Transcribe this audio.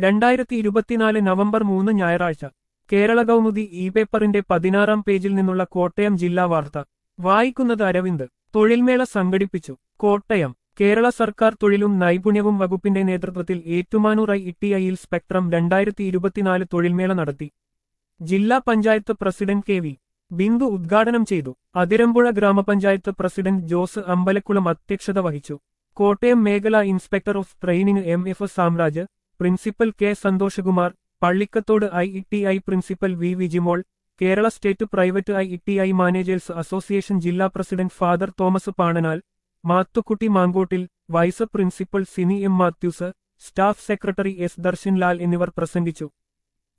2024 November 3 ഞായറാഴ്ച Kerala Kaumudi E പേപ്പറിന്റെ 16-ാം പേജിൽ നിന്നുള്ള കോട്ടയം ജില്ലാ വാർത്ത വായിക്കുന്നത് അരവിന്ദ്. തൊഴിൽമേള സംഘടിപ്പിച്ചു. കോട്ടയം കേരള സർക്കാർ തൊഴിലും നൈപുണ്യവും വകുപ്പിന്റെ നേതൃത്വത്തിൽ ഏറ്റുമാനൂർ ITIയിൽ സ്പെക്ട്രം 2024 തൊഴിൽമേള നടത്തി. ജില്ലാ പഞ്ചായത്ത് പ്രസിഡന്റ് KV ബിന്ദു ഉദ്ഘാടനം ചെയ്തു. അതിരമ്പുഴ ഗ്രാമപഞ്ചായത്ത് പ്രസിഡന്റ് ജോസ് അമ്പലക്കുളം അധ്യക്ഷത വഹിച്ചു. കോട്ടയം മേഖലാ inspector of training MF Samraj, principal K Santhoshkumar, Pallikkathode ITI principal V Vijimol, Kerala state private ITI managers association ജില്ലാ president father Thomas Pananal, Mathukutty Mankottil, vice principal Sini M Mathews, staff secretary S Darshan Lal എന്നിവർ പ്രസംഗിച്ചു.